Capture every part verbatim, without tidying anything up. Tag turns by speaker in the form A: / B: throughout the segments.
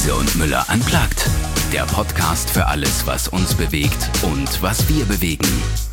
A: Riese und Müller unplugged. Der Podcast für alles, was uns bewegt und was wir bewegen.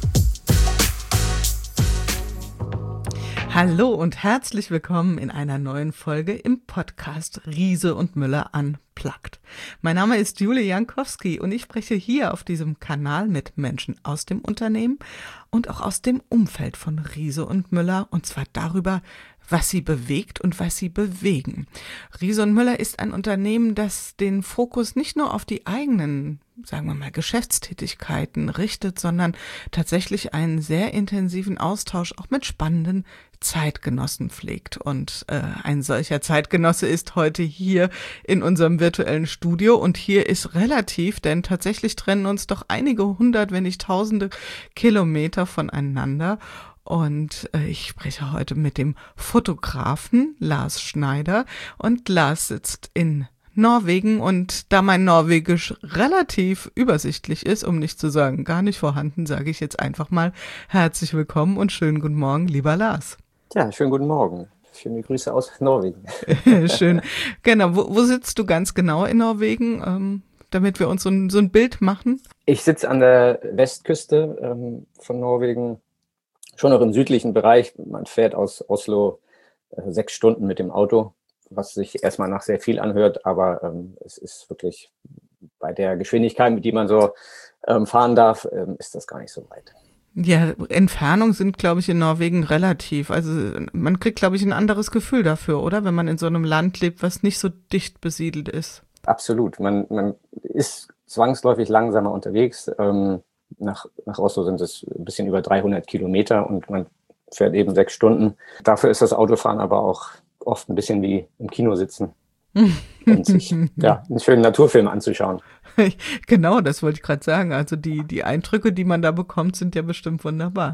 B: Hallo und herzlich willkommen in einer neuen Folge im Podcast Riese und Müller unplugged. Mein Name ist Julia Jankowski und ich spreche hier auf diesem Kanal mit Menschen aus dem Unternehmen und auch aus dem Umfeld von Riese und Müller, und zwar darüber, was sie bewegt und was sie bewegen. Riese und Müller ist ein Unternehmen, das den Fokus nicht nur auf die eigenen, sagen wir mal, Geschäftstätigkeiten richtet, sondern tatsächlich einen sehr intensiven Austausch auch mit spannenden Zeitgenossen pflegt. Und äh, ein solcher Zeitgenosse ist heute hier in unserem virtuellen Studio. Und hier ist relativ, denn tatsächlich trennen uns doch einige hundert, wenn nicht tausende Kilometer voneinander. Und äh, ich spreche heute mit dem Fotografen Lars Schneider. Und Lars sitzt in Norwegen, und da mein Norwegisch relativ übersichtlich ist, um nicht zu sagen gar nicht vorhanden, sage ich jetzt einfach mal herzlich willkommen und schönen guten Morgen, lieber Lars.
C: Ja, schönen guten Morgen. Schöne Grüße aus Norwegen.
B: Schön. Genau. Wo, wo sitzt du ganz genau in Norwegen, ähm, damit wir uns so ein, so ein Bild machen?
C: Ich sitze an der Westküste ähm, von Norwegen, schon noch im südlichen Bereich. Man fährt aus Oslo äh, sechs Stunden mit dem Auto, was sich erstmal nach sehr viel anhört, aber ähm, es ist wirklich bei der Geschwindigkeit, mit die man so ähm, fahren darf, ähm, ist das gar nicht so weit.
B: Ja, Entfernungen sind, glaube ich, in Norwegen relativ. Also man kriegt, glaube ich, ein anderes Gefühl dafür, oder? Wenn man in so einem Land lebt, was nicht so dicht besiedelt ist.
C: Absolut. Man, man ist zwangsläufig langsamer unterwegs. Ähm, nach, nach Oslo sind es ein bisschen über dreihundert Kilometer und man fährt eben sechs Stunden. Dafür ist das Autofahren aber auch oft ein bisschen wie im Kino sitzen und sich ja, einen schönen Naturfilm anzuschauen.
B: Genau, das wollte ich gerade sagen. Also die, die Eindrücke, die man da bekommt, sind ja bestimmt wunderbar.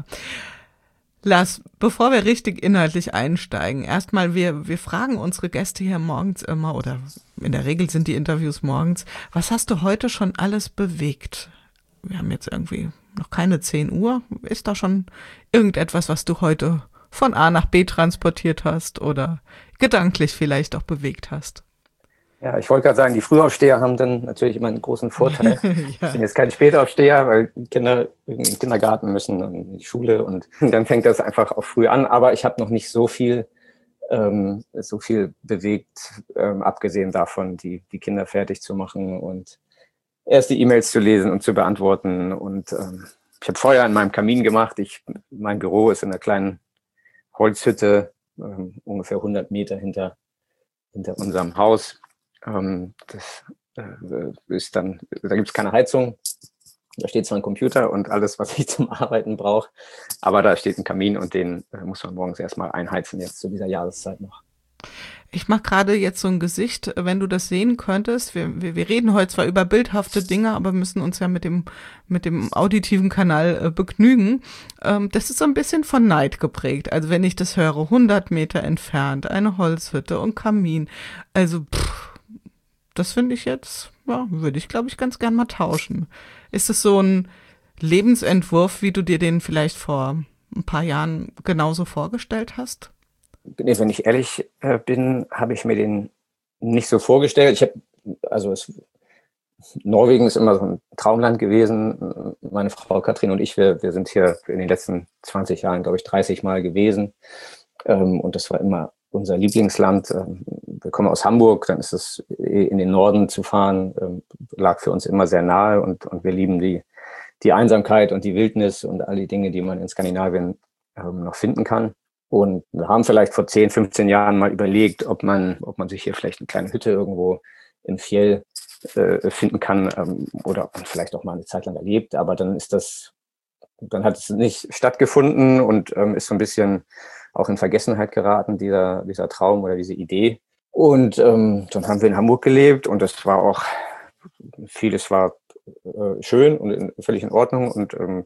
B: Lars, bevor wir richtig inhaltlich einsteigen, erstmal, wir, wir fragen unsere Gäste hier morgens immer, oder in der Regel sind die Interviews morgens, was hast du heute schon alles bewegt? Wir haben jetzt irgendwie noch keine zehn Uhr. Ist da schon irgendetwas, was du heute von A nach B transportiert hast oder gedanklich vielleicht auch bewegt hast?
C: Ja, ich wollte gerade sagen, die Frühaufsteher haben dann natürlich immer einen großen Vorteil. Ja. Ich bin jetzt kein Spätaufsteher, weil Kinder in den Kindergarten müssen und in die Schule, und dann fängt das einfach auch früh an. Aber ich habe noch nicht so viel, ähm, so viel bewegt, ähm, abgesehen davon, die, die Kinder fertig zu machen und erst die E-Mails zu lesen und zu beantworten. Und ähm, ich habe Feuer in meinem Kamin gemacht. Ich, mein Büro ist in einer kleinen Holzhütte, ähm, ungefähr hundert Meter hinter, hinter unserem Haus. Ähm, das äh, ist dann, da gibt es keine Heizung. Da steht zwar ein Computer und alles, was ich zum Arbeiten brauche, aber da steht ein Kamin und den äh, muss man morgens erstmal einheizen, jetzt zu dieser Jahreszeit noch.
B: Ich mache gerade jetzt so ein Gesicht, wenn du das sehen könntest. Wir, wir, wir reden heute zwar über bildhafte Dinge, aber müssen uns ja mit dem, mit dem auditiven Kanal äh, begnügen. Ähm, das ist so ein bisschen von Neid geprägt. Also wenn ich das höre, hundert Meter entfernt, eine Holzhütte und Kamin. Also pff, das finde ich jetzt, ja, würde ich, glaube ich, ganz gern mal tauschen. Ist es so ein Lebensentwurf, wie du dir den vielleicht vor ein paar Jahren genauso vorgestellt hast?
C: Nee, wenn ich ehrlich äh, bin, habe ich mir den nicht so vorgestellt. Ich habe, also es, Norwegen ist immer so ein Traumland gewesen. Meine Frau Katrin und ich, wir, wir sind hier in den letzten zwanzig Jahren, glaube ich, dreißig Mal gewesen. Ähm, und das war immer unser Lieblingsland. Ähm, wir kommen aus Hamburg, dann ist es in den Norden zu fahren, ähm, lag für uns immer sehr nahe, und, und wir lieben die, die Einsamkeit und die Wildnis und all die Dinge, die man in Skandinavien ähm, noch finden kann. Und wir haben vielleicht vor zehn, fünfzehn Jahren mal überlegt, ob man, ob man sich hier vielleicht eine kleine Hütte irgendwo im Fjell äh, finden kann, ähm, oder ob man vielleicht auch mal eine Zeit lang erlebt. Aber dann ist das, dann hat es nicht stattgefunden und ähm, ist so ein bisschen auch in Vergessenheit geraten, dieser, dieser Traum oder diese Idee. Und ähm, dann haben wir in Hamburg gelebt, und das war auch, vieles war äh, schön und in, völlig in Ordnung. Und ähm,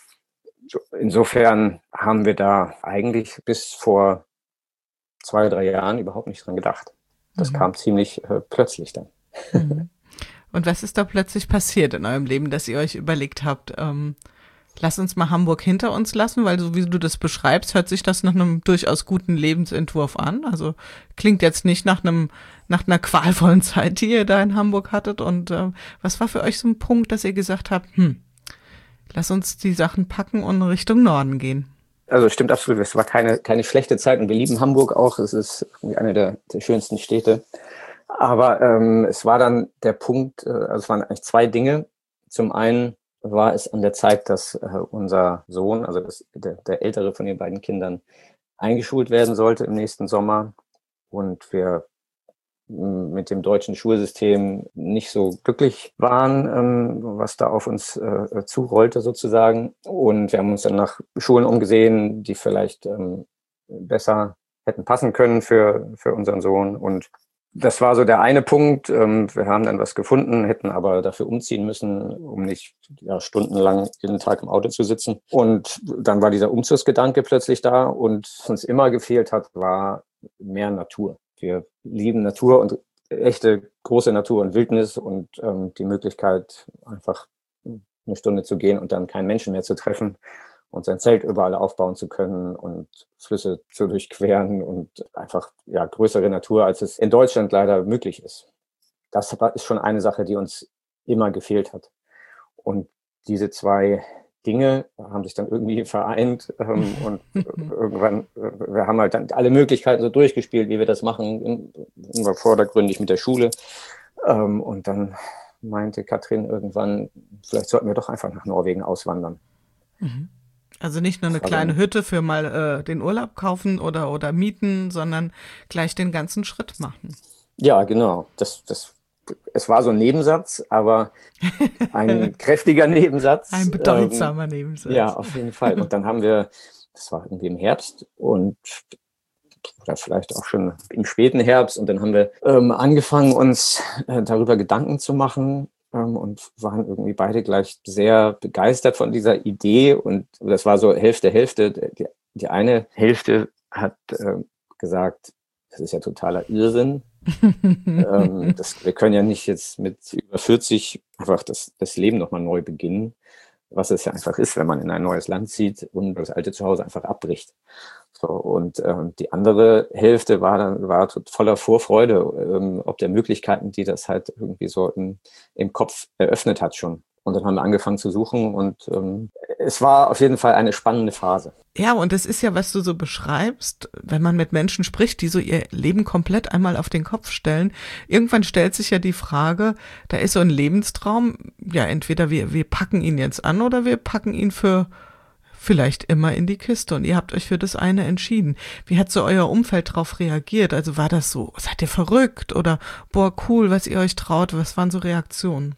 C: insofern haben wir da eigentlich bis vor zwei, drei Jahren überhaupt nicht dran gedacht. Das mhm. kam ziemlich äh, plötzlich dann.
B: Mhm. Und was ist da plötzlich passiert in eurem Leben, dass ihr euch überlegt habt, ähm, Lass uns mal Hamburg hinter uns lassen, weil so wie du das beschreibst, hört sich das nach einem durchaus guten Lebensentwurf an. Also klingt jetzt nicht nach einem nach einer qualvollen Zeit, die ihr da in Hamburg hattet. Und äh, was war für euch so ein Punkt, dass ihr gesagt habt, hm, lass uns die Sachen packen und Richtung Norden gehen?
C: Also stimmt absolut, es war keine keine schlechte Zeit und wir lieben Hamburg auch. Es ist irgendwie eine der, der schönsten Städte. Aber ähm, es war dann der Punkt, äh, also es waren eigentlich zwei Dinge. Zum einen war es an der Zeit, dass äh, unser Sohn, also das, der, der ältere von den beiden Kindern, eingeschult werden sollte im nächsten Sommer. Und wir mit dem deutschen Schulsystem nicht so glücklich waren, ähm, was da auf uns äh, zurollte sozusagen. Und wir haben uns dann nach Schulen umgesehen, die vielleicht ähm, besser hätten passen können für, für unseren Sohn. Und das war so der eine Punkt. Ähm, wir haben dann was gefunden, hätten aber dafür umziehen müssen, um nicht ja, stundenlang jeden Tag im Auto zu sitzen. Und dann war dieser Umzugsgedanke plötzlich da. Und was uns immer gefehlt hat, war mehr Natur. Wir lieben Natur und echte große Natur und Wildnis und ähm, die Möglichkeit, einfach eine Stunde zu gehen und dann keinen Menschen mehr zu treffen und sein Zelt überall aufbauen zu können und Flüsse zu durchqueren und einfach ja größere Natur, als es in Deutschland leider möglich ist. Das ist schon eine Sache, die uns immer gefehlt hat. Und diese zwei Dinge haben sich dann irgendwie vereint ähm, und irgendwann, äh, wir haben halt dann alle Möglichkeiten so durchgespielt, wie wir das machen, immer vordergründig mit der Schule. Ähm, und dann meinte Katrin irgendwann, vielleicht sollten wir doch einfach nach Norwegen auswandern.
B: Also nicht nur eine kleine Hütte für mal äh, den Urlaub kaufen oder, oder mieten, sondern gleich den ganzen Schritt machen.
C: Ja, genau. Das, das Es war so ein Nebensatz, aber ein kräftiger Nebensatz.
B: Ein bedeutsamer
C: ähm,
B: Nebensatz.
C: Ja, auf jeden Fall. Und dann haben wir, das war irgendwie im Herbst und oder vielleicht auch schon im späten Herbst. Und dann haben wir ähm, angefangen, uns äh, darüber Gedanken zu machen ähm, und waren irgendwie beide gleich sehr begeistert von dieser Idee. Und das war so Hälfte, Hälfte. Die, die eine Hälfte hat äh, gesagt, das ist ja totaler Irrsinn. ähm, das, wir können ja nicht jetzt mit über vierzig einfach das, das Leben nochmal neu beginnen, was es ja einfach ist, wenn man in ein neues Land zieht und das alte Zuhause einfach abbricht. So, und ähm, die andere Hälfte war dann war voller Vorfreude, ähm, ob der Möglichkeiten, die das halt irgendwie so im, im Kopf eröffnet hat schon. Und dann haben wir angefangen zu suchen und ähm, es war auf jeden Fall eine spannende Phase.
B: Ja, und das ist ja, was du so beschreibst, wenn man mit Menschen spricht, die so ihr Leben komplett einmal auf den Kopf stellen. Irgendwann stellt sich ja die Frage, da ist so ein Lebenstraum, ja, entweder wir, wir packen ihn jetzt an oder wir packen ihn für vielleicht immer in die Kiste und ihr habt euch für das eine entschieden. Wie hat so euer Umfeld darauf reagiert? Also war das so, seid ihr verrückt oder boah, cool, was ihr euch traut? Was waren so Reaktionen?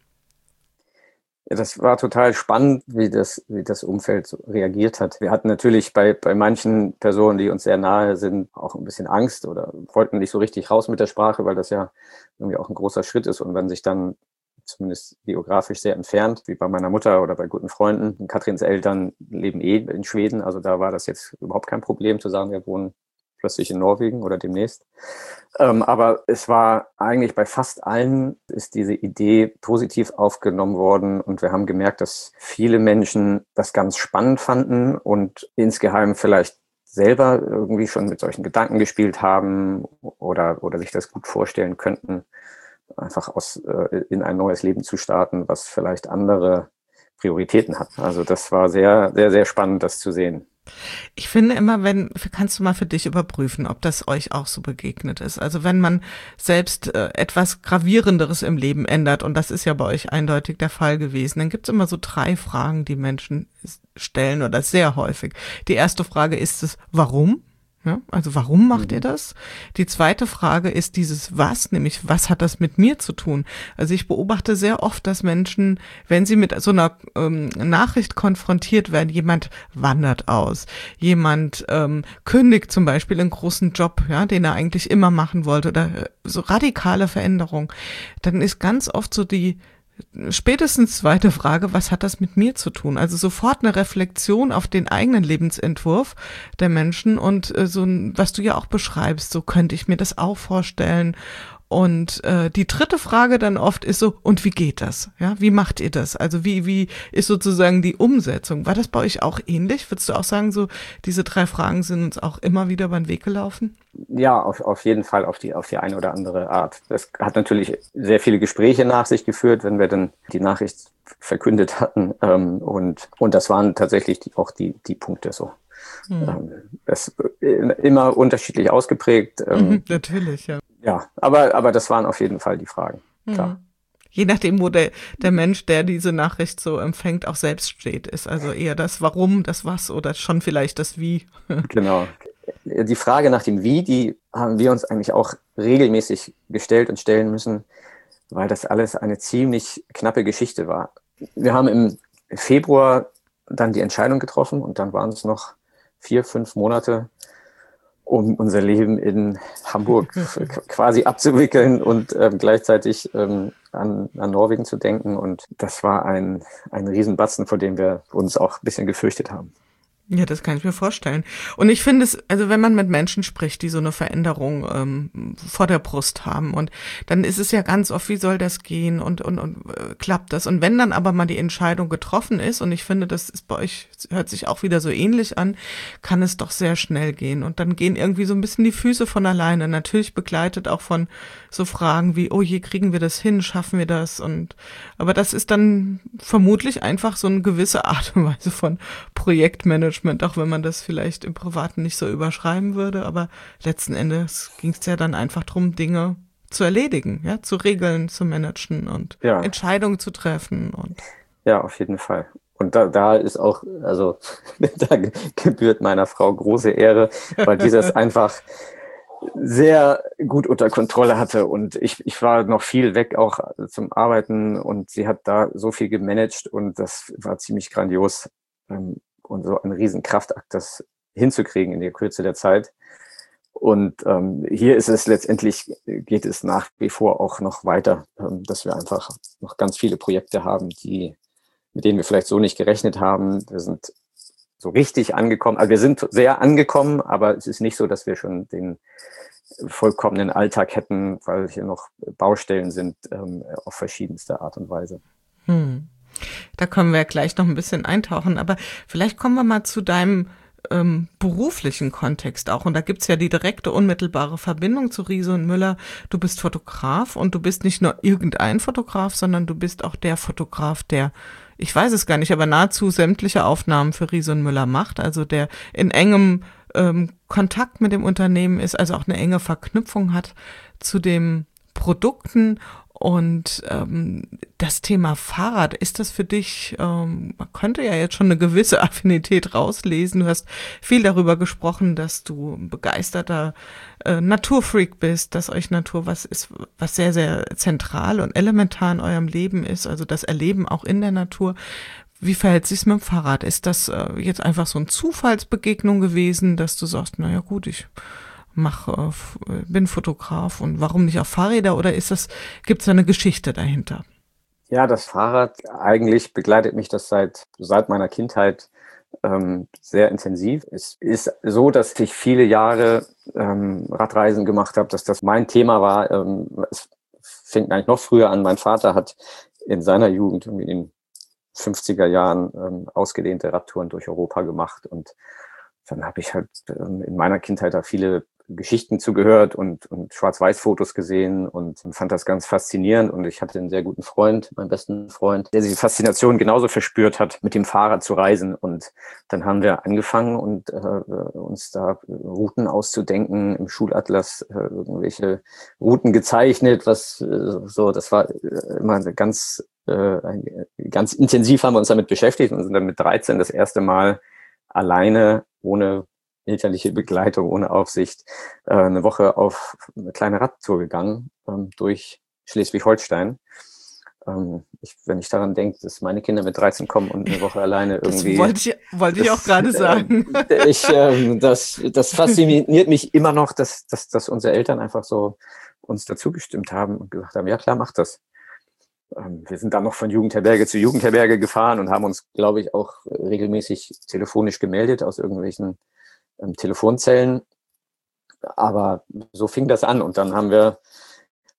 C: Ja, das war total spannend, wie das, wie das Umfeld so reagiert hat. Wir hatten natürlich bei, bei manchen Personen, die uns sehr nahe sind, auch ein bisschen Angst oder wollten nicht so richtig raus mit der Sprache, weil das ja irgendwie auch ein großer Schritt ist. Und wenn sich dann zumindest geografisch sehr entfernt, wie bei meiner Mutter oder bei guten Freunden, Katrins Eltern leben eh in Schweden, also da war das jetzt überhaupt kein Problem zu sagen, wir wohnen plötzlich in Norwegen oder demnächst. Ähm, aber es war eigentlich bei fast allen ist diese Idee positiv aufgenommen worden und wir haben gemerkt, dass viele Menschen das ganz spannend fanden und insgeheim vielleicht selber irgendwie schon mit solchen Gedanken gespielt haben oder, oder sich das gut vorstellen könnten, einfach aus, äh, in ein neues Leben zu starten, was vielleicht andere Prioritäten hat. Also das war sehr, sehr, sehr spannend, das zu sehen.
B: Ich finde immer, wenn, kannst du mal für dich überprüfen, ob das euch auch so begegnet ist. Also wenn man selbst äh, etwas Gravierenderes im Leben ändert, und das ist ja bei euch eindeutig der Fall gewesen, dann gibt es immer so drei Fragen, die Menschen stellen oder sehr häufig. Die erste Frage ist es, warum? Ja, also warum macht ihr das? Die zweite Frage ist dieses Was, nämlich was hat das mit mir zu tun? Also ich beobachte sehr oft, dass Menschen, wenn sie mit so einer ähm, Nachricht konfrontiert werden, jemand wandert aus, jemand ähm, kündigt zum Beispiel einen großen Job, ja, den er eigentlich immer machen wollte oder so radikale Veränderung, dann ist ganz oft so die spätestens zweite Frage, was hat das mit mir zu tun? Also sofort eine Reflexion auf den eigenen Lebensentwurf der Menschen und äh, so, was du ja auch beschreibst, so könnte ich mir das auch vorstellen. Und äh, die dritte Frage dann oft ist so, und wie geht das? Ja, wie macht ihr das? Also wie wie ist sozusagen die Umsetzung? War das bei euch auch ähnlich? Würdest du auch sagen, so diese drei Fragen sind uns auch immer wieder über den Weg gelaufen?
C: Ja, auf, auf jeden Fall auf die, auf die eine oder andere Art. Das hat natürlich sehr viele Gespräche nach sich geführt, wenn wir dann die Nachricht verkündet hatten. Ähm, und, und das waren tatsächlich die, auch die, die Punkte so. Hm. Ähm, das immer unterschiedlich ausgeprägt. Ähm,
B: mhm, natürlich, ja.
C: Ja, aber, aber das waren auf jeden Fall die Fragen. Klar.
B: Hm. Je nachdem, wo der, der Mensch, der diese Nachricht so empfängt, auch selbst steht, ist also eher das Warum, das Was oder schon vielleicht das Wie.
C: Genau. Die Frage nach dem Wie, die haben wir uns eigentlich auch regelmäßig gestellt und stellen müssen, weil das alles eine ziemlich knappe Geschichte war. Wir haben im Februar dann die Entscheidung getroffen und dann waren es noch vier, fünf Monate, um unser Leben in Hamburg quasi abzuwickeln und ähm, gleichzeitig ähm, an, an Norwegen zu denken. Und das war ein, ein Riesenbatzen, vor dem wir uns auch ein bisschen gefürchtet haben.
B: Ja, das kann ich mir vorstellen. Und ich finde es, also wenn man mit Menschen spricht, die so eine Veränderung ähm, vor der Brust haben, und dann ist es ja ganz oft, wie soll das gehen und und und äh, klappt das? Und wenn dann aber mal die Entscheidung getroffen ist, und ich finde, das ist bei euch, hört sich auch wieder so ähnlich an, kann es doch sehr schnell gehen. Und dann gehen irgendwie so ein bisschen die Füße von alleine, natürlich begleitet auch von so Fragen wie, oh je, kriegen wir das hin, schaffen wir das? Und aber das ist dann vermutlich einfach so eine gewisse Art und Weise von Projektmanagement, auch wenn man das vielleicht im Privaten nicht so überschreiben würde, aber letzten Endes ging es ja dann einfach darum, Dinge zu erledigen, ja, zu regeln, zu managen und ja. Entscheidungen zu treffen. Und
C: ja, auf jeden Fall. Und da, da ist auch, also da gebührt meiner Frau große Ehre, weil die das einfach sehr gut unter Kontrolle hatte, und ich, ich war noch viel weg auch zum Arbeiten, und sie hat da so viel gemanagt, und das war ziemlich grandios. Und so ein Riesenkraftakt, das hinzukriegen in der Kürze der Zeit. Und ähm, hier ist es letztendlich, geht es nach wie vor auch noch weiter, ähm, dass wir einfach noch ganz viele Projekte haben, die, mit denen wir vielleicht so nicht gerechnet haben. Wir sind so richtig angekommen, also wir sind sehr angekommen, aber es ist nicht so, dass wir schon den vollkommenen Alltag hätten, weil hier noch Baustellen sind, ähm, auf verschiedenste Art und Weise.
B: Hm. Da können wir ja gleich noch ein bisschen eintauchen, aber vielleicht kommen wir mal zu deinem ähm, beruflichen Kontext auch. Und da gibt's ja die direkte, unmittelbare Verbindung zu Riese und Müller. Du bist Fotograf, und du bist nicht nur irgendein Fotograf, sondern du bist auch der Fotograf, der, ich weiß es gar nicht, aber nahezu sämtliche Aufnahmen für Riese und Müller macht, also der in engem ähm, Kontakt mit dem Unternehmen ist, also auch eine enge Verknüpfung hat zu den Produkten. Und ähm, das Thema Fahrrad, ist das für dich, ähm, man könnte ja jetzt schon eine gewisse Affinität rauslesen. Du hast viel darüber gesprochen, dass du ein begeisterter äh, Naturfreak bist, dass euch Natur was ist, was sehr, sehr zentral und elementar in eurem Leben ist, also das Erleben auch in der Natur. Wie verhält sich's mit dem Fahrrad? Ist das äh, jetzt einfach so eine Zufallsbegegnung gewesen, dass du sagst, naja gut, ich mach, äh, bin Fotograf, und warum nicht auf Fahrräder, oder ist das, gibt's da eine Geschichte dahinter?
C: Ja, das Fahrrad, eigentlich begleitet mich das seit, seit meiner Kindheit ähm, sehr intensiv. Es ist so, dass ich viele Jahre ähm, Radreisen gemacht habe, dass das mein Thema war. Ähm, es fängt eigentlich noch früher an. Mein Vater hat in seiner Jugend in den fünfziger Jahren ähm, ausgedehnte Radtouren durch Europa gemacht, und dann habe ich halt ähm, in meiner Kindheit da viele Geschichten zugehört und, und Schwarz-Weiß-Fotos gesehen und fand das ganz faszinierend. Und ich hatte einen sehr guten Freund, meinen besten Freund, der diese Faszination genauso verspürt hat, mit dem Fahrrad zu reisen. Und dann haben wir angefangen, und äh, uns da Routen auszudenken, im Schulatlas äh, irgendwelche Routen gezeichnet, was äh, so, das war immer eine ganz, äh, ganz intensiv haben wir uns damit beschäftigt und sind dann mit dreizehn das erste Mal alleine, ohne elterliche Begleitung, ohne Aufsicht, äh, eine Woche auf eine kleine Radtour gegangen, ähm, durch Schleswig-Holstein. Ähm, ich, wenn ich daran denke, dass meine Kinder mit dreizehn kommen und eine Woche alleine irgendwie...
B: Das wollte ich, wollte ich auch gerade sagen.
C: Äh, ich, äh, das, das fasziniert mich immer noch, dass, dass, dass unsere Eltern einfach so uns dazu gestimmt haben und gesagt haben, ja klar, mach das. Ähm, wir sind dann noch von Jugendherberge zu Jugendherberge gefahren und haben uns, glaube ich, auch regelmäßig telefonisch gemeldet aus irgendwelchen ähm, Telefonzellen. Aber so fing das an, und dann haben wir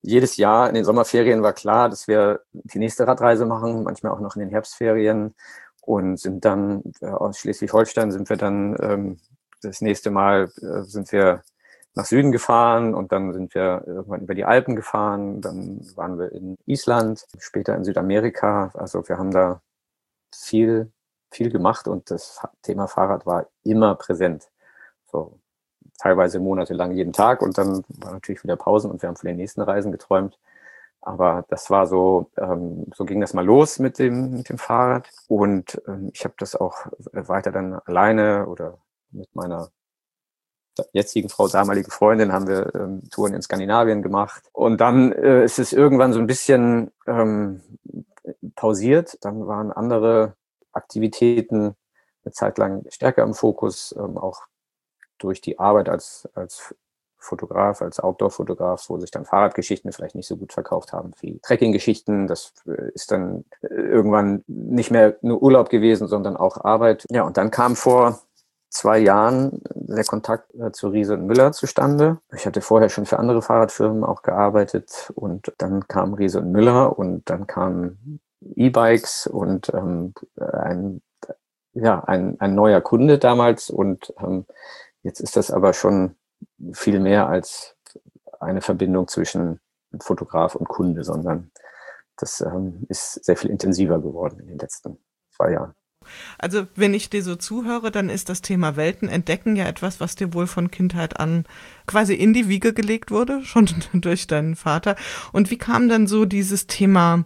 C: jedes Jahr in den Sommerferien war klar, dass wir die nächste Radreise machen, manchmal auch noch in den Herbstferien und sind dann äh, aus Schleswig-Holstein sind wir dann ähm, das nächste Mal äh, sind wir nach Süden gefahren und dann sind wir irgendwann über die Alpen gefahren, dann waren wir in Island, später in Südamerika. Also wir haben da viel, viel gemacht und das Thema Fahrrad war immer präsent. So teilweise monatelang jeden Tag und dann war natürlich wieder Pausen und wir haben von den nächsten Reisen geträumt. Aber das war so, ähm, so ging das mal los mit dem, mit dem Fahrrad. Und ähm, ich habe das auch weiter dann alleine oder mit meiner jetzigen Frau, damaligen Freundin, haben wir ähm, Touren in Skandinavien gemacht. Und dann äh, ist es irgendwann so ein bisschen ähm, pausiert. Dann waren andere Aktivitäten eine Zeit lang stärker im Fokus, ähm, auch durch die Arbeit als, als Fotograf, als Outdoor-Fotograf, wo sich dann Fahrradgeschichten vielleicht nicht so gut verkauft haben wie Trekking-Geschichten. Das ist dann irgendwann nicht mehr nur Urlaub gewesen, sondern auch Arbeit. Ja, und dann kam vor zwei Jahren der Kontakt äh, zu Riese und Müller zustande. Ich hatte vorher schon für andere Fahrradfirmen auch gearbeitet und dann kam Riese und Müller und dann kamen E-Bikes und ähm, ein, ja, ein, ein neuer Kunde damals und ähm, jetzt ist das aber schon viel mehr als eine Verbindung zwischen Fotograf und Kunde, sondern das ähm, ist sehr viel intensiver geworden in den letzten zwei Jahren.
B: Also wenn ich dir so zuhöre, dann ist das Thema Welten entdecken ja etwas, was dir wohl von Kindheit an quasi in die Wiege gelegt wurde, schon durch deinen Vater. Und wie kam dann so dieses Thema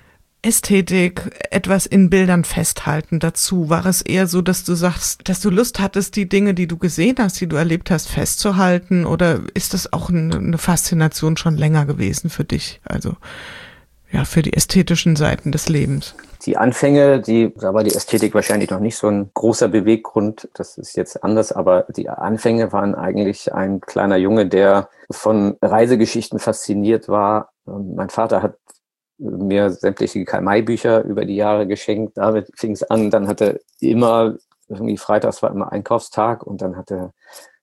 B: Ästhetik, etwas in Bildern festhalten dazu? War es eher so, dass du sagst, dass du Lust hattest, die Dinge, die du gesehen hast, die du erlebt hast, festzuhalten? Oder ist das auch eine Faszination schon länger gewesen für dich? Also ja, für die ästhetischen Seiten des Lebens.
C: Die Anfänge, die, da war die Ästhetik wahrscheinlich noch nicht so ein großer Beweggrund. Das ist jetzt anders, aber die Anfänge waren eigentlich ein kleiner Junge, der von Reisegeschichten fasziniert war. Mein Vater hat mir sämtliche Karl-May-Bücher über die Jahre geschenkt. Damit fing es an. Dann hatte immer, irgendwie freitags war immer Einkaufstag und dann hatte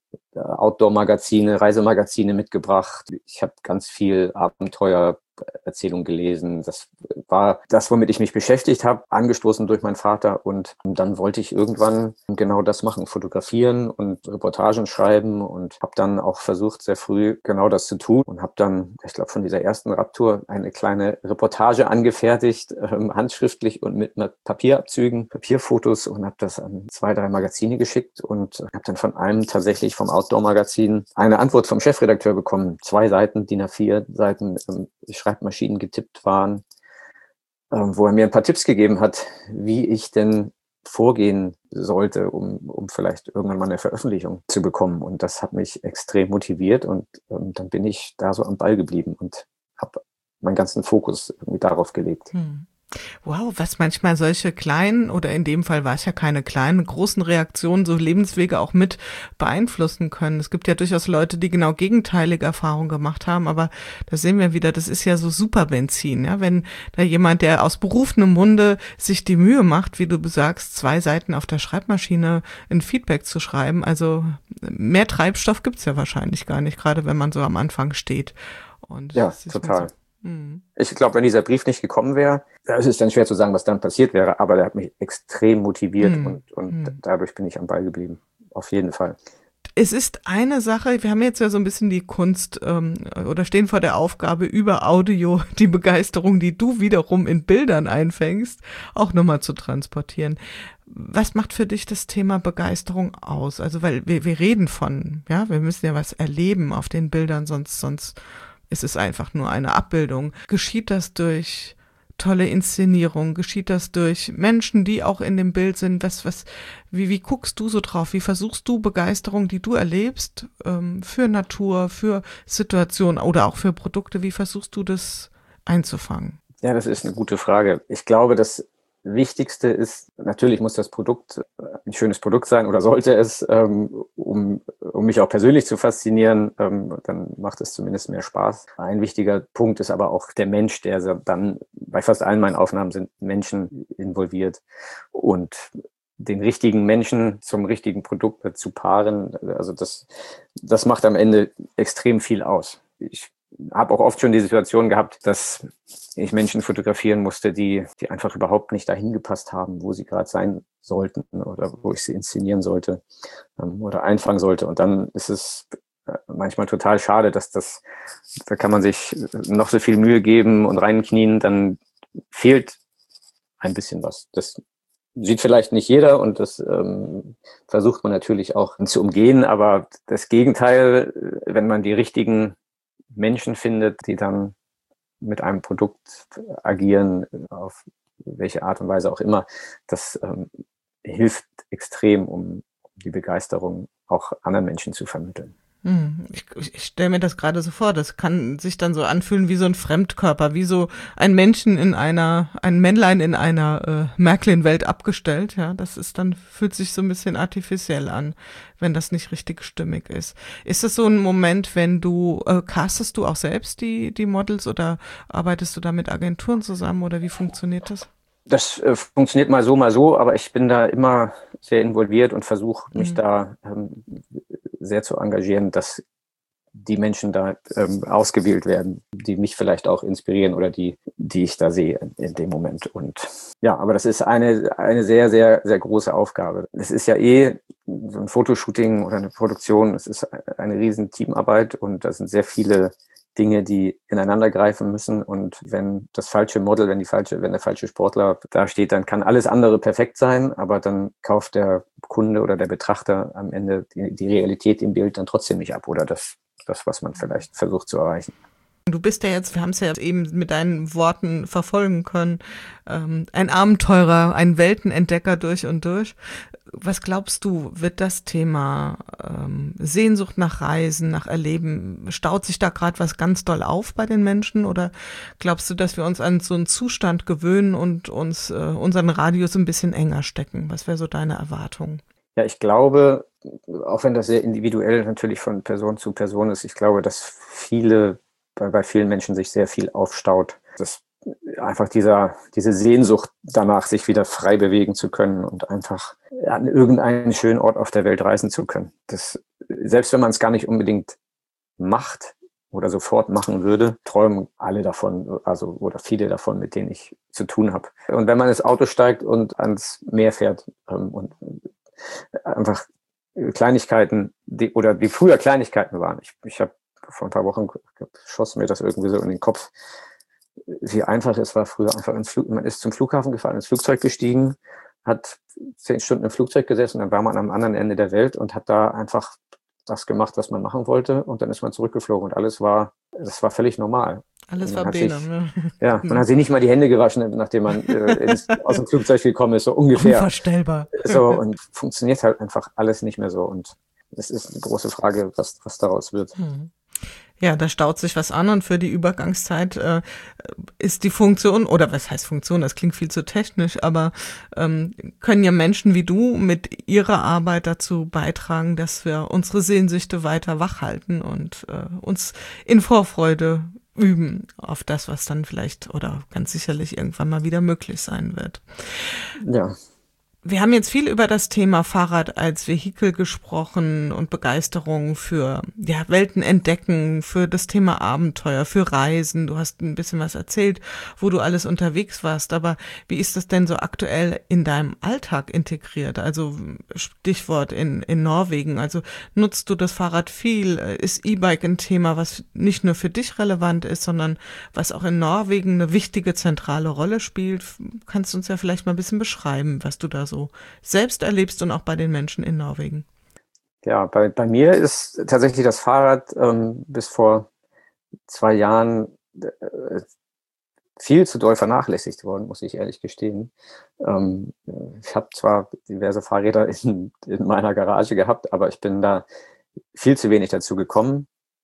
C: Outdoor-Magazine, Reisemagazine mitgebracht. Ich habe ganz viel Abenteuererzählung gelesen. Das war das, womit ich mich beschäftigt habe, angestoßen durch meinen Vater. Und dann wollte ich irgendwann genau das machen, fotografieren und Reportagen schreiben und habe dann auch versucht, sehr früh genau das zu tun und habe dann, ich glaube, von dieser ersten Radtour eine kleine Reportage angefertigt, ähm, handschriftlich und mit Papierabzügen, Papierfotos und habe das an zwei, drei Magazine geschickt und habe dann von einem tatsächlich vom Outdoor-Magazin eine Antwort vom Chefredakteur bekommen. Zwei Seiten, D I N A vier Seiten, ähm, Schreibmaschinen getippt waren, ähm, wo er mir ein paar Tipps gegeben hat, wie ich denn vorgehen sollte, um, um vielleicht irgendwann mal eine Veröffentlichung zu bekommen. Und das hat mich extrem motiviert und ähm, dann bin ich da so am Ball geblieben und habe meinen ganzen Fokus irgendwie darauf gelegt.
B: Hm. Wow, was manchmal solche kleinen, oder in dem Fall war es ja keine kleinen, großen Reaktionen, so Lebenswege auch mit beeinflussen können. Es gibt ja durchaus Leute, die genau gegenteilige Erfahrungen gemacht haben, aber da sehen wir wieder, das ist ja so Superbenzin, ja, wenn da jemand, der aus berufenem Munde sich die Mühe macht, wie du sagst, zwei Seiten auf der Schreibmaschine ein Feedback zu schreiben, also mehr Treibstoff gibt's ja wahrscheinlich gar nicht, gerade wenn man so am Anfang steht. Und
C: ja, total. So Ich glaube, wenn dieser Brief nicht gekommen wäre, es ist dann schwer zu sagen, was dann passiert wäre, aber der hat mich extrem motiviert mm. und, und mm. dadurch bin ich am Ball geblieben. Auf jeden Fall.
B: Es ist eine Sache, wir haben jetzt ja so ein bisschen die Kunst ähm, oder stehen vor der Aufgabe, über Audio die Begeisterung, die du wiederum in Bildern einfängst, auch nochmal zu transportieren. Was macht für dich das Thema Begeisterung aus? Also, weil wir, wir reden von, ja, wir müssen ja was erleben auf den Bildern, sonst, sonst es ist einfach nur eine Abbildung. Geschieht das durch tolle Inszenierung? Geschieht das durch Menschen, die auch in dem Bild sind? Was, was, wie, wie guckst du so drauf? Wie versuchst du Begeisterung, die du erlebst, ähm, für Natur, für Situationen oder auch für Produkte? Wie versuchst du das einzufangen?
C: Ja, das ist eine gute Frage. Ich glaube, das Wichtigste ist, natürlich muss das Produkt ein schönes Produkt sein oder sollte es, ähm, um, um mich auch persönlich zu faszinieren, ähm, dann macht es zumindest mehr Spaß. Ein wichtiger Punkt ist aber auch der Mensch, der dann, bei fast allen meinen Aufnahmen sind Menschen involviert und den richtigen Menschen zum richtigen Produkt zu paaren, also das, das macht am Ende extrem viel aus. Ich habe auch oft schon die Situation gehabt, dass ich Menschen fotografieren musste, die, die einfach überhaupt nicht dahin gepasst haben, wo sie gerade sein sollten oder wo ich sie inszenieren sollte ähm, oder einfangen sollte. Und dann ist es manchmal total schade, dass das, da kann man sich noch so viel Mühe geben und reinknien, dann fehlt ein bisschen was. Das sieht vielleicht nicht jeder und das ähm, versucht man natürlich auch zu umgehen, aber das Gegenteil, wenn man die richtigen Menschen findet, die dann mit einem Produkt agieren, auf welche Art und Weise auch immer, das ähm, hilft extrem, um die Begeisterung auch anderen Menschen zu vermitteln.
B: Ich, ich stelle mir das gerade so vor, das kann sich dann so anfühlen wie so ein Fremdkörper, wie so ein Menschen in einer, ein Männlein in einer äh, Märklin-Welt abgestellt, ja, das ist dann, fühlt sich so ein bisschen artifiziell an, wenn das nicht richtig stimmig ist. Ist das so ein Moment, wenn du, äh, castest du auch selbst die, die Models oder arbeitest du da mit Agenturen zusammen oder wie funktioniert das?
C: Das äh, funktioniert mal so, mal so, aber ich bin da immer sehr involviert und versuche mich mhm. da ähm, sehr zu engagieren, dass die Menschen da ähm, ausgewählt werden, die mich vielleicht auch inspirieren oder die, die ich da sehe in, in dem Moment. Und ja, aber das ist eine, eine sehr, sehr, sehr große Aufgabe. Es ist ja eh so ein Fotoshooting oder eine Produktion, es ist eine riesen Teamarbeit und da sind sehr viele Dinge, die ineinander greifen müssen. Und wenn das falsche Model, wenn die falsche, wenn der falsche Sportler da steht, dann kann alles andere perfekt sein, aber dann kauft der Kunde oder der Betrachter am Ende die, die Realität im Bild dann trotzdem nicht ab oder das, das, was man vielleicht versucht zu erreichen.
B: Du bist ja jetzt, wir haben es ja eben mit deinen Worten verfolgen können, ähm, ein Abenteurer, ein Weltenentdecker durch und durch. Was glaubst du, wird das Thema ähm, Sehnsucht nach Reisen, nach Erleben, staut sich da gerade was ganz doll auf bei den Menschen oder glaubst du, dass wir uns an so einen Zustand gewöhnen und uns äh, unseren Radius ein bisschen enger stecken? Was wäre so deine Erwartung?
C: Ja, ich glaube, auch wenn das sehr individuell natürlich von Person zu Person ist, ich glaube, dass viele, bei, bei vielen Menschen sich sehr viel aufstaut. Das einfach dieser, diese Sehnsucht danach, sich wieder frei bewegen zu können und einfach an irgendeinen schönen Ort auf der Welt reisen zu können. Das, selbst wenn man es gar nicht unbedingt macht oder sofort machen würde, träumen alle davon, also oder viele davon, mit denen ich zu tun habe. Und wenn man ins Auto steigt und ans Meer fährt ähm, und einfach Kleinigkeiten, die oder die früher Kleinigkeiten waren. Ich, ich habe vor ein paar Wochen schoss mir das irgendwie so in den Kopf, wie einfach es war früher einfach ins Flug, man ist zum Flughafen gefahren, ins Flugzeug gestiegen, hat zehn Stunden im Flugzeug gesessen, dann war man am anderen Ende der Welt und hat da einfach das gemacht, was man machen wollte und dann ist man zurückgeflogen und alles war, das war völlig normal.
B: Alles war Bene, ne?
C: Ja, man hat sich nicht mal die Hände gewaschen, nachdem man äh, ins, aus dem Flugzeug gekommen ist, so ungefähr.
B: Unvorstellbar.
C: So, und funktioniert halt einfach alles nicht mehr so und das ist eine große Frage, was, was daraus wird.
B: Hm. Ja, da staut sich was an und für die Übergangszeit äh, ist die Funktion, oder was heißt Funktion, das klingt viel zu technisch, aber ähm, können ja Menschen wie du mit ihrer Arbeit dazu beitragen, dass wir unsere Sehnsüchte weiter wachhalten und äh, uns in Vorfreude üben auf das, was dann vielleicht oder ganz sicherlich irgendwann mal wieder möglich sein wird.
C: Ja.
B: Wir haben jetzt viel über das Thema Fahrrad als Vehikel gesprochen und Begeisterung für ja, Welten entdecken, für das Thema Abenteuer, für Reisen. Du hast ein bisschen was erzählt, wo du alles unterwegs warst. Aber wie ist das denn so aktuell in deinem Alltag integriert? Also Stichwort in, in Norwegen. Also nutzt du das Fahrrad viel? Ist E-Bike ein Thema, was nicht nur für dich relevant ist, sondern was auch in Norwegen eine wichtige zentrale Rolle spielt? Kannst du uns ja vielleicht mal ein bisschen beschreiben, was du da so selbst erlebst und auch bei den Menschen in Norwegen?
C: Ja, bei, bei mir ist tatsächlich das Fahrrad ähm, bis vor zwei Jahren äh, viel zu doll vernachlässigt worden, muss ich ehrlich gestehen. Ähm, ich habe zwar diverse Fahrräder in, in meiner Garage gehabt, aber ich bin da viel zu wenig dazu gekommen.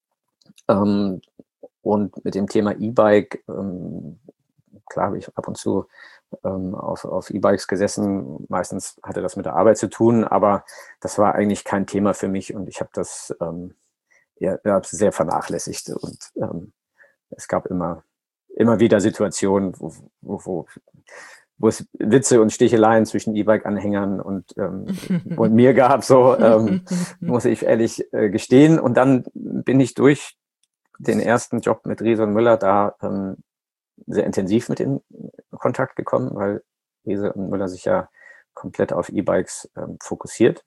C: Ähm, und mit dem Thema E-Bike, ähm, klar habe ich ab und zu auf, auf E-Bikes gesessen. Meistens hatte das mit der Arbeit zu tun, aber das war eigentlich kein Thema für mich und ich habe das ähm, ja, sehr vernachlässigt. Und ähm, es gab immer, immer wieder Situationen, wo, wo, wo, wo es Witze und Sticheleien zwischen E-Bike-Anhängern und, ähm, und mir gab, so ähm, muss ich ehrlich äh, gestehen. Und dann bin ich durch den ersten Job mit Riese und Müller da ähm, sehr intensiv mit in Kontakt gekommen, weil Riese und Müller sich ja komplett auf E-Bikes ähm, fokussiert.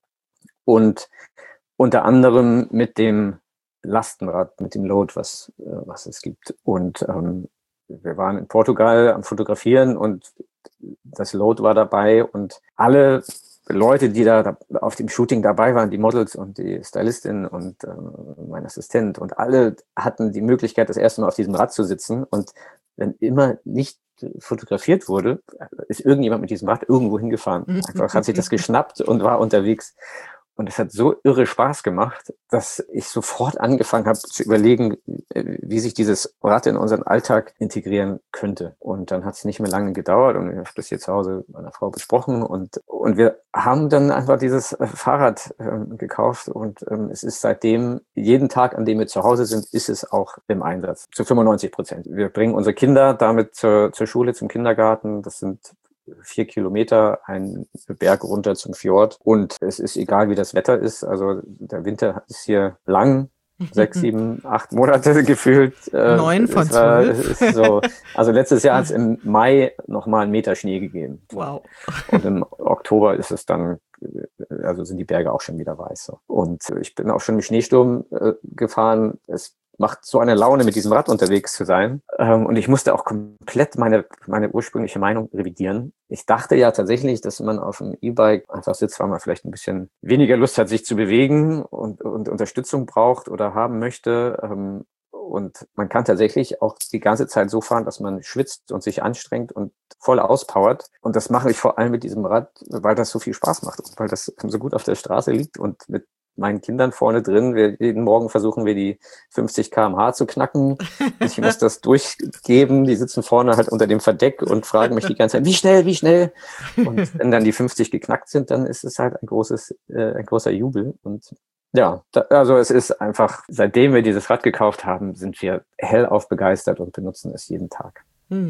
C: Und unter anderem mit dem Lastenrad, mit dem Load, was, äh, was es gibt. Und ähm, wir waren in Portugal am Fotografieren und das Load war dabei und alle Leute, die da auf dem Shooting dabei waren, die Models und die Stylistin und äh, mein Assistent und alle hatten die Möglichkeit, das erste Mal auf diesem Rad zu sitzen. Und wenn immer nicht fotografiert wurde, ist irgendjemand mit diesem Rad irgendwo hingefahren. Einfach hat sich das geschnappt und war unterwegs. Und es hat so irre Spaß gemacht, dass ich sofort angefangen habe zu überlegen, wie sich dieses Rad in unseren Alltag integrieren könnte. Und dann hat es nicht mehr lange gedauert und ich habe das hier zu Hause mit meiner Frau besprochen. Und, und wir haben dann einfach dieses Fahrrad ähm, gekauft und ähm, es ist seitdem, jeden Tag, an dem wir zu Hause sind, ist es auch im Einsatz. Zu fünfundneunzig Prozent. Wir bringen unsere Kinder damit zur, zur Schule, zum Kindergarten. Das sind vier Kilometer, einen Berg runter zum Fjord. Und es ist egal, wie das Wetter ist. Also der Winter ist hier lang. Sechs, sieben, acht Monate gefühlt.
B: Neun von zwölf.
C: So, also letztes Jahr hat es im Mai noch mal einen Meter Schnee gegeben.
B: Wow.
C: Und im Oktober ist es dann, also sind die Berge auch schon wieder weiß. So. Und ich bin auch schon im Schneesturm äh, gefahren. Es macht so eine Laune, mit diesem Rad unterwegs zu sein. Ähm, und ich musste auch komplett meine, meine ursprüngliche Meinung revidieren. Ich dachte ja tatsächlich, dass man auf dem E-Bike einfach sitzt, weil man vielleicht ein bisschen weniger Lust hat, sich zu bewegen und, und Unterstützung braucht oder haben möchte. Ähm, und man kann tatsächlich auch die ganze Zeit so fahren, dass man schwitzt und sich anstrengt und voll auspowert. Und das mache ich vor allem mit diesem Rad, weil das so viel Spaß macht und weil das so gut auf der Straße liegt und mit meinen Kindern vorne drin. Wir, jeden Morgen versuchen wir die fünfzig Kilometer pro Stunde zu knacken. Ich muss das durchgeben. Die sitzen vorne halt unter dem Verdeck und fragen mich die ganze Zeit, wie schnell, wie schnell? Und wenn dann die fünfzig geknackt sind, dann ist es halt ein großes, äh, ein großer Jubel. Und ja, da, also es ist einfach, seitdem wir dieses Rad gekauft haben, sind wir hellauf begeistert und benutzen es jeden Tag.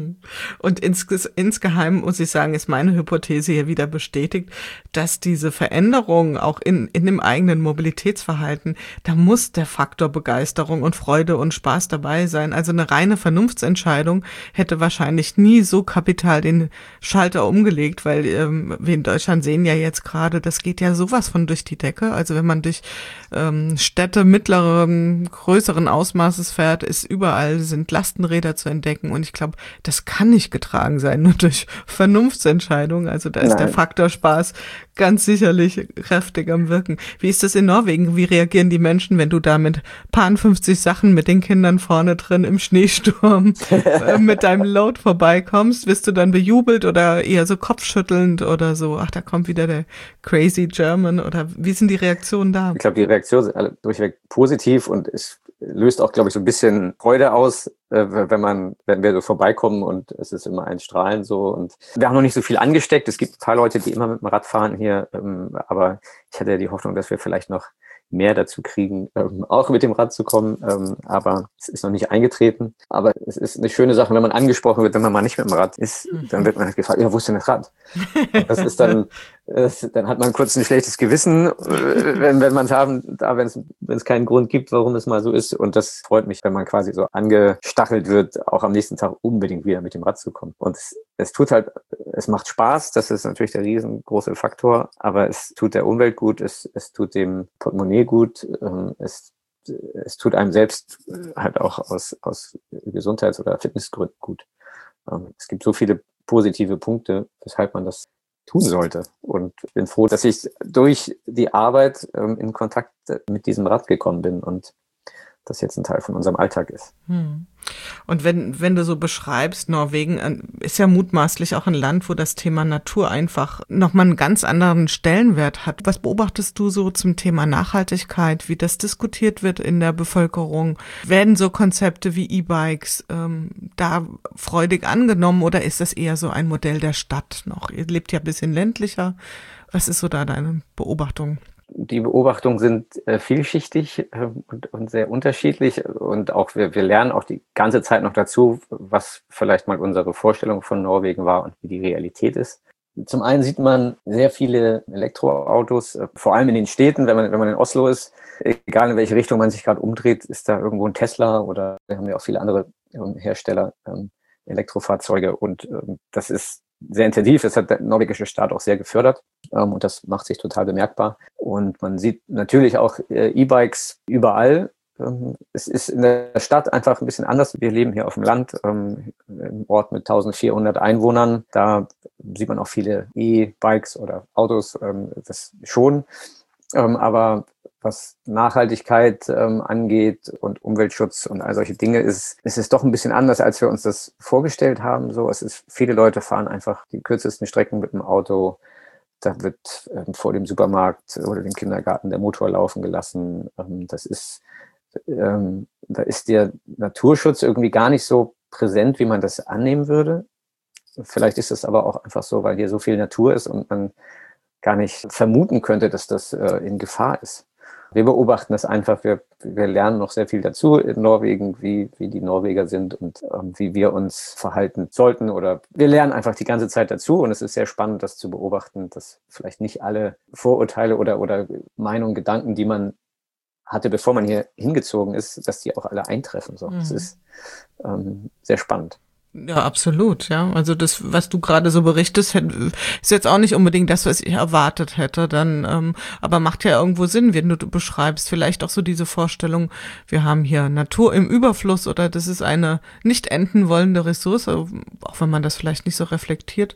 B: Und ins, insgeheim muss ich sagen, ist meine Hypothese hier wieder bestätigt, dass diese Veränderung auch in, in dem eigenen Mobilitätsverhalten, da muss der Faktor Begeisterung und Freude und Spaß dabei sein. Also eine reine Vernunftsentscheidung hätte wahrscheinlich nie so kapital den Schalter umgelegt, weil ähm, wir in Deutschland sehen ja jetzt gerade, das geht ja sowas von durch die Decke. Also wenn man durch ähm, Städte mittleren, größeren Ausmaßes fährt, ist überall sind Lastenräder zu entdecken und ich glaube, das kann nicht getragen sein, nur durch Vernunftsentscheidungen. Also da ist Nein. der Faktor Spaß ganz sicherlich kräftig am Wirken. Wie ist das in Norwegen? Wie reagieren die Menschen, wenn du da mit paar fünfzig Sachen mit den Kindern vorne drin im Schneesturm äh, mit deinem Load vorbeikommst? Wirst du dann bejubelt oder eher so kopfschüttelnd oder so? Ach, da kommt wieder der crazy German oder wie sind die Reaktionen da?
C: Ich glaube, die Reaktionen sind alle durchweg positiv und es löst auch, glaube ich, so ein bisschen Freude aus, äh, wenn man, wenn wir so vorbeikommen und es ist immer ein Strahlen so. Und wir haben noch nicht so viel angesteckt. Es gibt ein paar Leute, die immer mit dem Rad fahren hier, ähm, aber ich hatte ja die Hoffnung, dass wir vielleicht noch mehr dazu kriegen, ähm, auch mit dem Rad zu kommen. Ähm, aber es ist noch nicht eingetreten. Aber es ist eine schöne Sache, wenn man angesprochen wird, wenn man mal nicht mit dem Rad ist, dann wird man halt gefragt, ja, wo ist denn das Rad? Und das ist dann, das, dann hat man kurz ein schlechtes Gewissen, wenn, wenn man es haben, da, wenn es, wenn es keinen Grund gibt, warum es mal so ist. Und das freut mich, wenn man quasi so angestachelt wird, auch am nächsten Tag unbedingt wieder mit dem Rad zu kommen. Und es, es tut halt, es macht Spaß. Das ist natürlich der riesengroße Faktor. Aber es tut der Umwelt gut. Es, es tut dem Portemonnaie gut. Es, es tut einem selbst halt auch aus, aus Gesundheits- oder Fitnessgründen gut. Es gibt so viele positive Punkte, weshalb man das tun sollte. Und ich bin froh, dass ich durch die Arbeit ähm, in Kontakt mit diesem Rad gekommen bin und das jetzt ein Teil von unserem Alltag ist.
B: Hm. Und wenn, wenn du so beschreibst, Norwegen ist ja mutmaßlich auch ein Land, wo das Thema Natur einfach nochmal einen ganz anderen Stellenwert hat. Was beobachtest du so zum Thema Nachhaltigkeit, wie das diskutiert wird in der Bevölkerung? Werden so Konzepte wie E-Bikes ähm, da freudig angenommen oder ist das eher so ein Modell der Stadt noch? Ihr lebt ja ein bisschen ländlicher. Was ist so da deine Beobachtung?
C: Die Beobachtungen sind äh, vielschichtig äh, und, und sehr unterschiedlich und auch wir, wir lernen auch die ganze Zeit noch dazu, was vielleicht mal unsere Vorstellung von Norwegen war und wie die Realität ist. zum einen sieht man sehr viele Elektroautos, äh, vor allem in den Städten, wenn man, wenn man in Oslo ist. Egal in welche Richtung man sich gerade umdreht, ist da irgendwo ein Tesla oder wir haben ja auch viele andere ähm, Hersteller, ähm, Elektrofahrzeuge und ähm, das ist sehr intensiv. Das hat der norwegische Staat auch sehr gefördert ähm, und das macht sich total bemerkbar. Und man sieht natürlich auch äh, E-Bikes überall. Ähm, es ist in der Stadt einfach ein bisschen anders. Wir leben hier auf dem Land, ähm, im Ort mit eintausendvierhundert Einwohnern. Da sieht man auch viele E-Bikes oder Autos, ähm, das schon. Ähm, aber was Nachhaltigkeit ähm, angeht und Umweltschutz und all solche Dinge, ist, ist es doch ein bisschen anders, als wir uns das vorgestellt haben. So, es ist, viele Leute fahren einfach die kürzesten Strecken mit dem Auto. Da wird ähm, vor dem Supermarkt oder dem Kindergarten der Motor laufen gelassen. Ähm, das ist, ähm, da ist der Naturschutz irgendwie gar nicht so präsent, wie man das annehmen würde. Vielleicht ist es aber auch einfach so, weil hier so viel Natur ist und man gar nicht vermuten könnte, dass das äh, in Gefahr ist. Wir beobachten das einfach, wir, wir lernen noch sehr viel dazu in Norwegen, wie, wie die Norweger sind und ähm, wie wir uns verhalten sollten. Oder wir lernen einfach die ganze Zeit dazu und es ist sehr spannend, das zu beobachten, dass vielleicht nicht alle Vorurteile oder, oder Meinungen, Gedanken, die man hatte, bevor man hier hingezogen ist, dass die auch alle eintreffen. So. Mhm. Das ist ähm, sehr spannend.
B: Ja, absolut, ja. Also das, was du gerade so berichtest, ist jetzt auch nicht unbedingt das, was ich erwartet hätte, dann, ähm, aber macht ja irgendwo Sinn, wenn du, du beschreibst, vielleicht auch so diese Vorstellung, wir haben hier Natur im Überfluss oder das ist eine nicht enden wollende Ressource, auch wenn man das vielleicht nicht so reflektiert,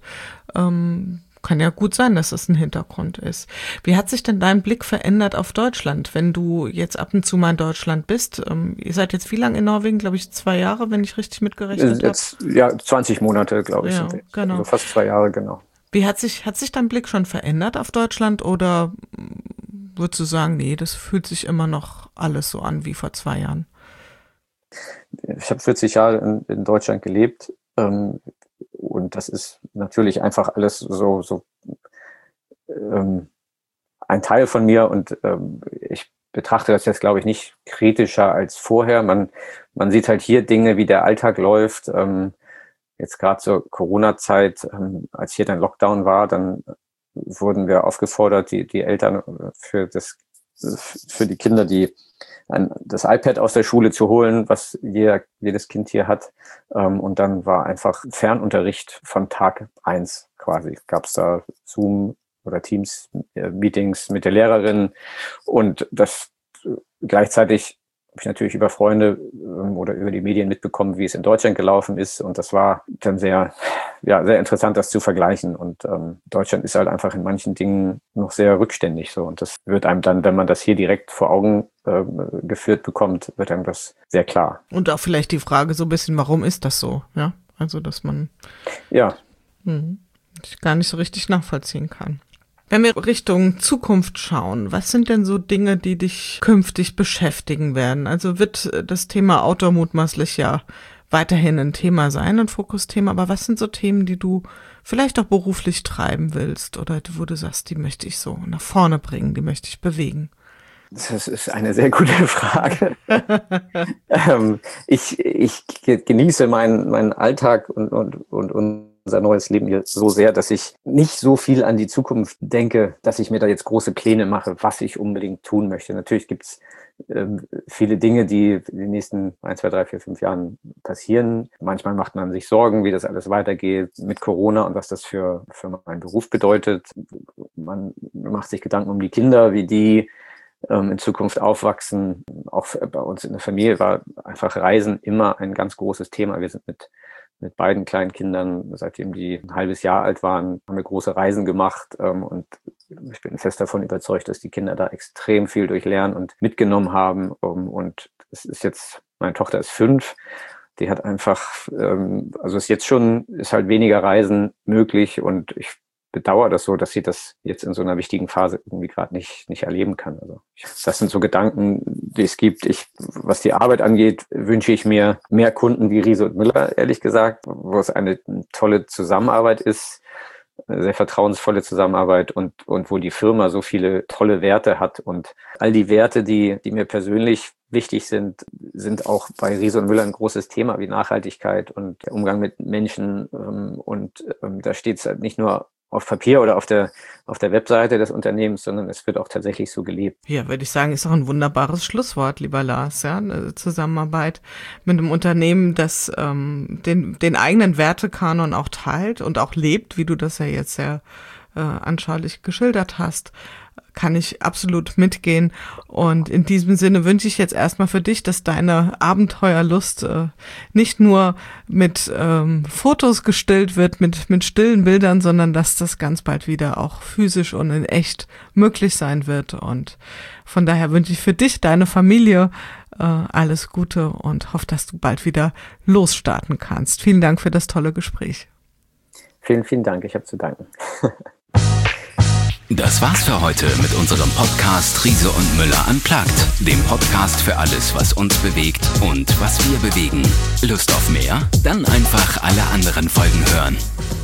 B: ähm, kann ja gut sein, dass das ein Hintergrund ist. Wie hat sich denn dein Blick verändert auf Deutschland, wenn du jetzt ab und zu mal in Deutschland bist? Ähm, ihr seid jetzt wie lange in Norwegen? Glaube ich zwei Jahre, wenn ich richtig mitgerechnet habe.
C: Jetzt, ja, zwanzig Monate, glaube ich.
B: Ja,
C: sind
B: genau.
C: Also fast zwei Jahre, genau.
B: Wie hat sich, hat sich dein Blick schon verändert auf Deutschland oder würdest du sagen, nee, das fühlt sich immer noch alles so an wie vor zwei Jahren?
C: Ich habe vierzig Jahre in, in Deutschland gelebt. Ähm, Und das ist natürlich einfach alles so, so ähm, ein Teil von mir und ähm, ich betrachte das jetzt, glaube ich, nicht kritischer als vorher. Man, man sieht halt hier Dinge, wie der Alltag läuft. Ähm, jetzt gerade zur Corona-Zeit, ähm, als hier dann Lockdown war, dann wurden wir aufgefordert, die, die Eltern für das, für die Kinder, die ein, das iPad aus der Schule zu holen, was jeder, jedes Kind hier hat. Ähm, und dann war einfach Fernunterricht von Tag eins quasi. Gab es da Zoom oder Teams-Meetings mit der Lehrerin. Und das gleichzeitig habe ich natürlich über Freunde ähm, oder über die Medien mitbekommen, wie es in Deutschland gelaufen ist. Und das war dann sehr, ja, sehr interessant, das zu vergleichen. Und ähm, Deutschland ist halt einfach in manchen Dingen noch sehr rückständig so. Und das wird einem dann, wenn man das hier direkt vor Augen äh, geführt bekommt, wird einem das sehr klar.
B: Und auch vielleicht die Frage so ein bisschen, warum ist das so? Ja, also dass man
C: ja
B: hm, gar nicht so richtig nachvollziehen kann. Wenn wir Richtung Zukunft schauen, was sind denn so Dinge, die dich künftig beschäftigen werden? Also wird das Thema Outdoor mutmaßlich ja weiterhin ein Thema sein, ein Fokusthema, aber was sind so Themen, die du vielleicht auch beruflich treiben willst oder wo du sagst, die möchte ich so nach vorne bringen, die möchte ich bewegen?
C: Das ist eine sehr gute Frage. ähm, ich, ich genieße meinen, meinen Alltag und, und, und, und unser neues Leben hier so sehr, dass ich nicht so viel an die Zukunft denke, dass ich mir da jetzt große Pläne mache, was ich unbedingt tun möchte. Natürlich gibt's ähm, viele Dinge, die in den nächsten ein, zwei, drei, vier, fünf Jahren passieren. Manchmal macht man sich Sorgen, wie das alles weitergeht mit Corona und was das für, für meinen Beruf bedeutet. Man macht sich Gedanken um die Kinder, wie die in Zukunft aufwachsen. Auch bei uns in der Familie war einfach Reisen immer ein ganz großes Thema. Wir sind mit, mit beiden kleinen Kindern, seitdem die ein halbes Jahr alt waren, haben wir große Reisen gemacht. Und ich bin fest davon überzeugt, dass die Kinder da extrem viel durchlernen und mitgenommen haben. Und es ist jetzt, meine Tochter ist fünf. Die hat einfach, also ist jetzt schon, ist halt weniger Reisen möglich und ich bedauere das so, dass sie das jetzt in so einer wichtigen Phase irgendwie gerade nicht nicht erleben kann. Also das sind so Gedanken, die es gibt. Ich, was die Arbeit angeht, wünsche ich mir mehr Kunden wie Riese und Müller, ehrlich gesagt, wo es eine tolle Zusammenarbeit ist, eine sehr vertrauensvolle Zusammenarbeit und und wo die Firma so viele tolle Werte hat und all die Werte, die die mir persönlich wichtig sind, sind auch bei Riese und Müller ein großes Thema wie Nachhaltigkeit und der Umgang mit Menschen. Und da steht es halt nicht nur auf Papier oder auf der, auf der Webseite des Unternehmens, sondern es wird auch tatsächlich so gelebt.
B: Ja, würde ich sagen, ist auch ein wunderbares Schlusswort, lieber Lars, ja, eine Zusammenarbeit mit einem Unternehmen, das ähm, den, den eigenen Wertekanon auch teilt und auch lebt, wie du das ja jetzt sehr äh, anschaulich geschildert hast, kann ich absolut mitgehen. Und in diesem Sinne wünsche ich jetzt erstmal für dich, dass deine Abenteuerlust äh, nicht nur mit ähm, Fotos gestillt wird, mit mit stillen Bildern, sondern dass das ganz bald wieder auch physisch und in echt möglich sein wird. Und von daher wünsche ich für dich, deine Familie äh, alles Gute und hoffe, dass du bald wieder losstarten kannst. Vielen Dank für das tolle Gespräch.
C: Vielen, vielen Dank. Ich habe zu danken.
A: Das war's für heute mit unserem Podcast Riese und Müller Unplugged, dem Podcast für alles, was uns bewegt und was wir bewegen. Lust auf mehr? Dann einfach alle anderen Folgen hören.